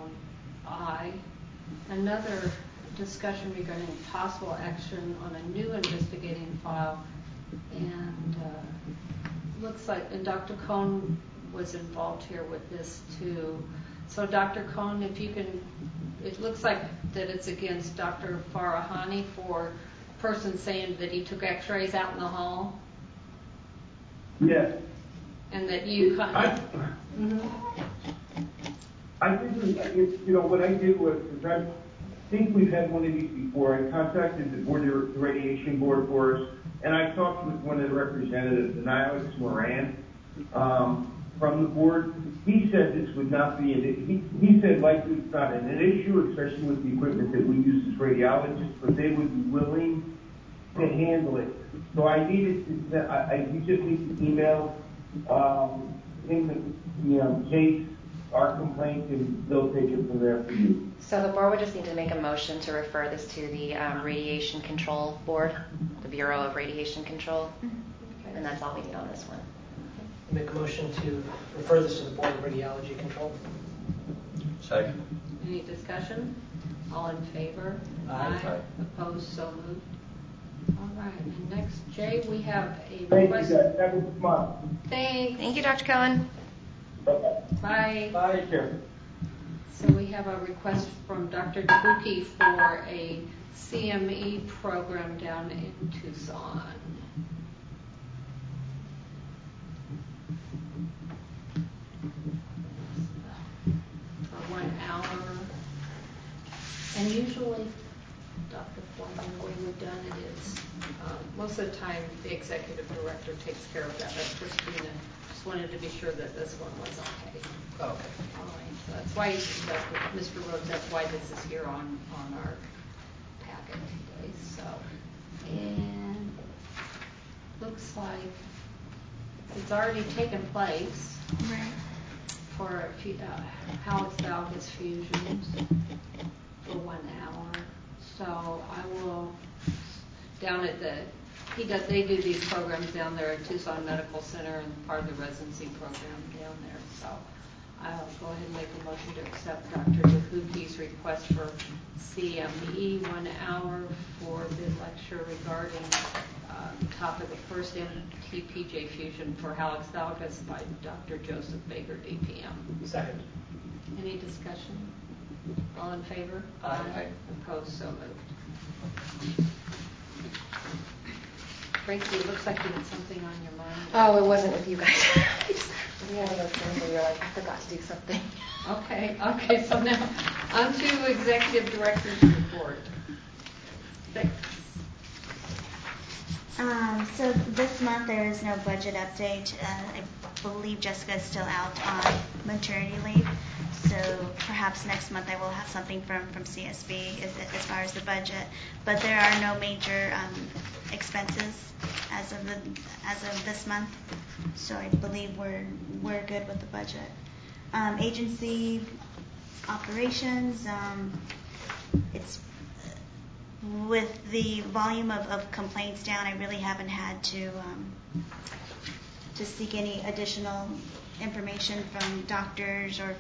another discussion regarding possible action on a new investigating file, and looks like, and Dr. Cohn was involved here with this too. So Dr. Cohn, if you can, it looks like that it's against Dr. Farahani for a person saying that he took x-rays out in the hall. Yes. And that you I think, what I did was, I think we've had one of these before. I contacted the radiation board for us, and I talked with one of the representatives, and Alex Moran. from the board. He said this would not be he said likely it's not an issue, especially with the equipment that we use as radiologists, but they would be willing to handle it. So I needed to, you just need to email him the case, our complaint, and they'll take it from there for you. So the board would just need to make a motion to refer this to the Radiation Control Board, the Bureau of Radiation Control, and that's all we need on this one. Make a motion to refer this to the Board of Radiology Control. Second. Any discussion? All in favor? Aye. Opposed? So moved. All right. And next, Jay, we have a Thank request. you guys. Have a good month. Thanks. Thank you, Dr. Cohen. Bye. Bye. Take care. So we have a request from Dr. Kabuki for a CME program down in Tucson. For 1 hour. And usually, Dr. Foreman, the way we've done it is, most of the time, the executive director takes care of that. But Christina just wanted to be sure that this one was okay. Oh, okay. All right, so that's why, Mr. Rhodes, that's why this is here on our packet today, so. And looks like it's already taken place Right. for Hallux valgus fusions for 1 hour. So I will, down at they do these programs down there at Tucson Medical Center and part of the residency program down there, so. I'll go ahead and make a motion to accept Dr. Dakuki's request for CME 1 hour for the lecture regarding the topic of first MTPJ fusion for Hallux valgus by Dr. Joseph Baker, DPM. Second. Any discussion? All in favor? Aye. Opposed? So moved. Frankie, it looks like you had something on your mind. Oh, it wasn't with you guys. We have those things where you're like, I forgot to do something. Okay, so now on to Executive Director's report. Thanks. So this month there is no budget update. I believe Jessica is still out on maternity leave, so perhaps next month I will have something from CSB as far as the budget. But there are no major expenses as of this month, so I believe we're good with the budget. Agency operations, it's with the volume of complaints down, I really haven't had to seek any additional information from doctors or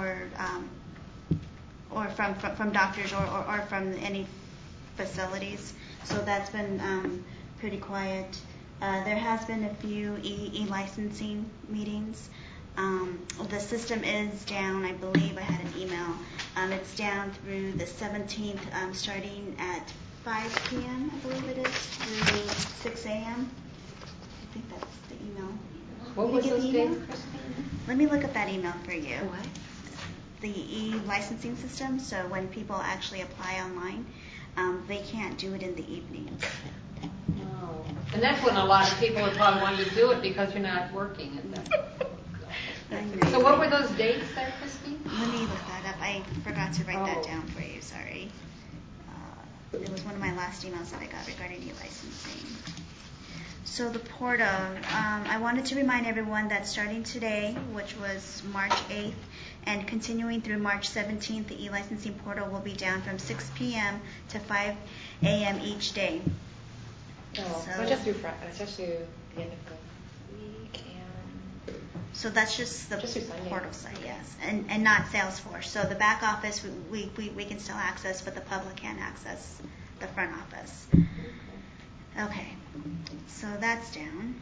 from doctors or from any facilities. So that's been pretty quiet. There has been a few e-licensing meetings. The system is down. I believe I had an email. It's down through the 17th, starting at 5 p.m., I believe it is, through 6 a.m. I think that's the email. What was those dates, Christine? Let me look at that email for you. What? The e-licensing system, so when people actually apply online, they can't do it in the evenings. No. And that's when a lot of people would probably want to do it because you're not working at that. So what were those dates there, Christine? Let me look that up. I forgot to write that Oh. down for you. Sorry. It was one of my last emails that I got regarding e-licensing. So the portal, I wanted to remind everyone that starting today, which was March 8th, and continuing through March 17th, the e-licensing portal will be down from 6 p.m. to 5 a.m. each day. So just through the end of the week and... So that's just the Just through Sunday. portal site, yes, and not Salesforce. So the back office we can still access, but the public can't access the front office. Okay, so that's down.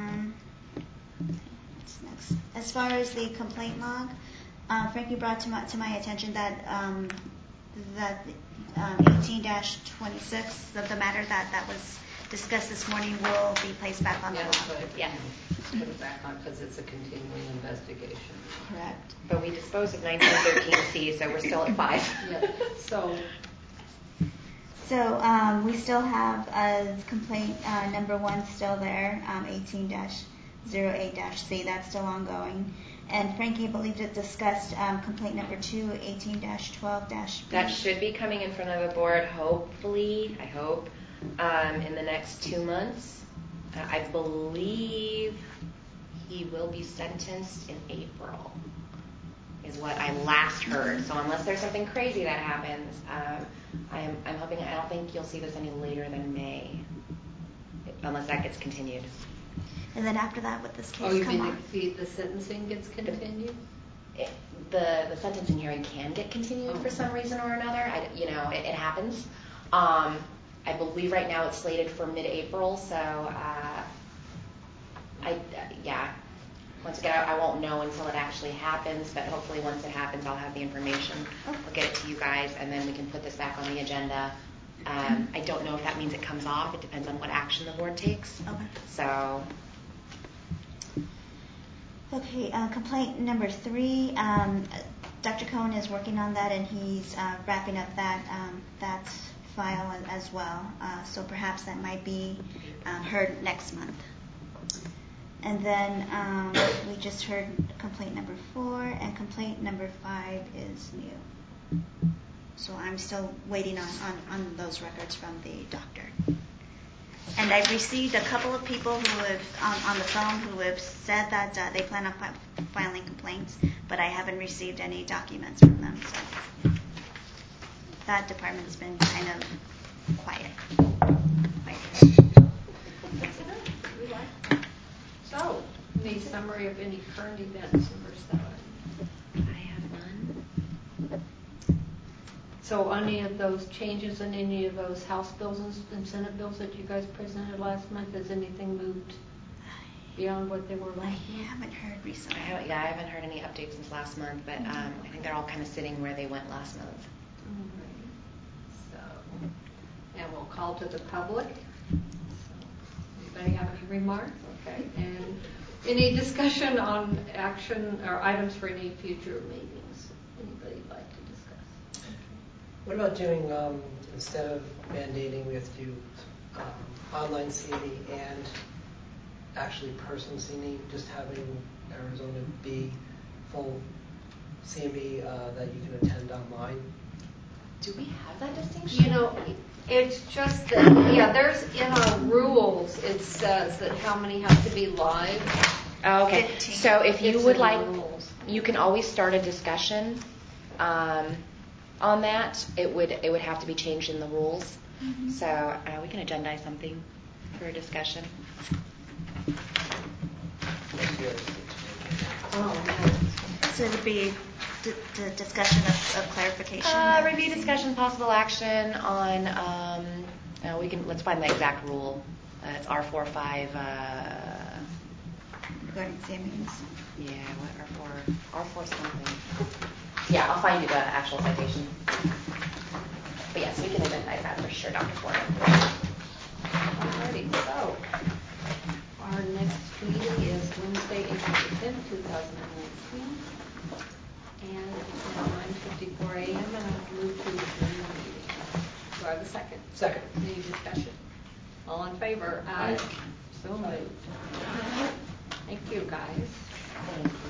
What's next? As far as the complaint log, Frankie brought to my attention that 18-26, the matter that was discussed this morning, will be placed back on the log. Yeah. Put it back on because it's a continuing investigation. Correct. But we disposed of 1913C, so we're still at 5. Yeah. So So we still have complaint number 1 still there, 18-08-C, that's still ongoing. And Frankie, I believe it discussed complaint number 2, 18-12-B. That should be coming in front of the board, hopefully, I hope, in the next 2 months. I believe he will be sentenced in April, is what I last heard. So unless there's something crazy that happens, I'm hoping, I don't think you'll see this any later than May, unless that gets continued. And then after that, would this case Oh, you come mean on? the sentencing gets continued? The sentencing hearing can get continued for some reason or another. It happens. I believe right now it's slated for mid-April, so once again, I won't know until it actually happens, but hopefully once it happens, I'll have the information. I'll get it to you guys, and then we can put this back on the agenda. I don't know if that means it comes off. It depends on what action the board takes. Okay. So. Okay, complaint number 3. Dr. Cohen is working on that, and he's wrapping up that file as well. So perhaps that might be heard next month. And then we just heard complaint number 4, and complaint number 5 is new. So I'm still waiting on those records from the doctor. And I've received a couple of people who have, on the phone, who have said that they plan on filing complaints, but I haven't received any documents from them. So that department's been kind of quiet. So, any summary of any current events, number 7? I have none. So any of those changes in any of those House bills and Senate bills that you guys presented last month, has anything moved beyond what they were last month? I haven't heard recently. I haven't heard any updates since last month, but I think they're all kind of sitting where they went last month. Alrighty. So, and we'll call to the public. So, anybody have any remarks? Okay. And any discussion on action or items for any future meetings? Anybody like to discuss? What about doing, instead of mandating, we have to do online CME and actually person CME, just having Arizona be full CME that you can attend online? Do we have that distinction? You know, it's just that, there's in our rules, it says that how many have to be live. Oh, okay. 15. So if you It's would in like, the rules. you can always start a discussion on that. It would have to be changed in the rules. Mm-hmm. So we can agendize something for a discussion. So it would be the discussion of clarification? Review, discussion, possible action on, let's find the exact rule. It's R45. Regarding CMEs. Yeah, what R4 something. Yeah, I'll find you the actual citation. But yes, we can identify that for sure, Dr. Ford. Alrighty, so our next meeting is Wednesday, April 10th, 2019. And it's now 9:54 a.m. and I'll move to adjourn the meeting. Do I have a second? Second. Any discussion? All in favor? Aye. So moved. Thank you, guys. Thank you.